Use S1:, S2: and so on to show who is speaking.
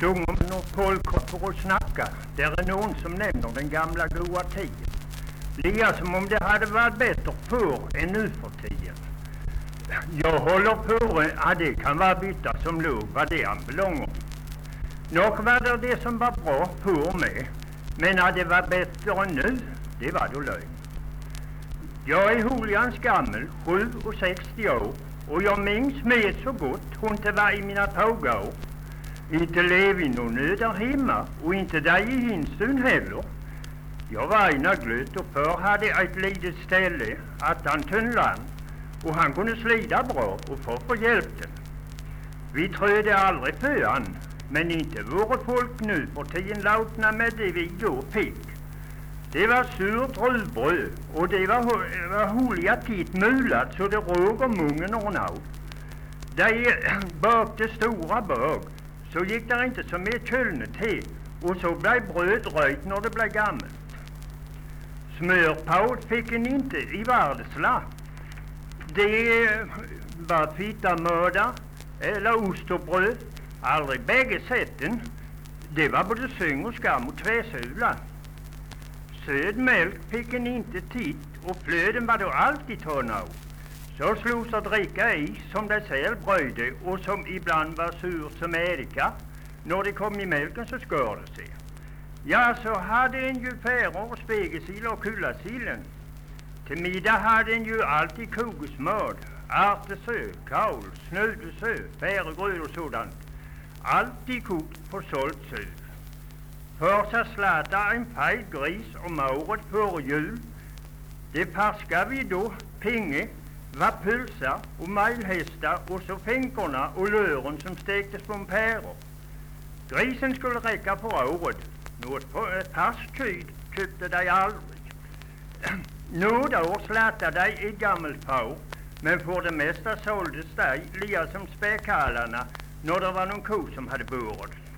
S1: stod om några folk för att snacka. Där är någon som nämner den gamla goda tiden. Lika som om det hade varit bättre förr än nu för tiden. Jag håller på att det kan vara bytta som låg vad det anbelangar. Nog var det som var bra förr med, men att det var bättre än nu, det var då lögn. Jag är Julians gammal, 67 år, och jag minns med så gott hon inte var i mina tågår. Inte lev i någon nöd där hemma, och inte där i Hinstun heller. Jag var ena glöt och för hade ett litet ställe att han tunnland, och han kunde slida bra och få för hjälpten. Vi tröde aldrig för han, men inte våra folk nu för tiden lautna med det vi då fick. Det var surt ruvbröd och det var holiga titt mulat så det råg om mungen och nå. Där bakte stora bag så gick det inte så med kölne till och så blev bröd röjt när det blev gammalt. Smörpaut fick en inte i vardagsla. Det var fittamöda eller ost och bröd, aldrig bägge sätten. Det var både syng och skam och tvärsula. Söd mjölk fick en inte titt och flöden var då alltid tunna. Så slogs att dricka i som det själv bröjde och som ibland var sur som Erika. När det kom i mjölken så skar det sig. Ja, så hade en ju färor och spegesill och kullasillen. Till middag hade en ju alltid kogesmörd, artesö, kaul, snödesö, färegröd och sådant. Alltid kokt på sålt sö. För så slata en fejt gris om året före jul. Det färska vi då, pinge, var pölsa och majlhästar och så fänkorna och lören som stektes på en päror. Grisen skulle räcka för året. Något färskkyd köpte de aldrig. Några år slattade de ett gammalt får, men för det mesta såldes de lika som späkhallarna när det var någon ko som hade burit.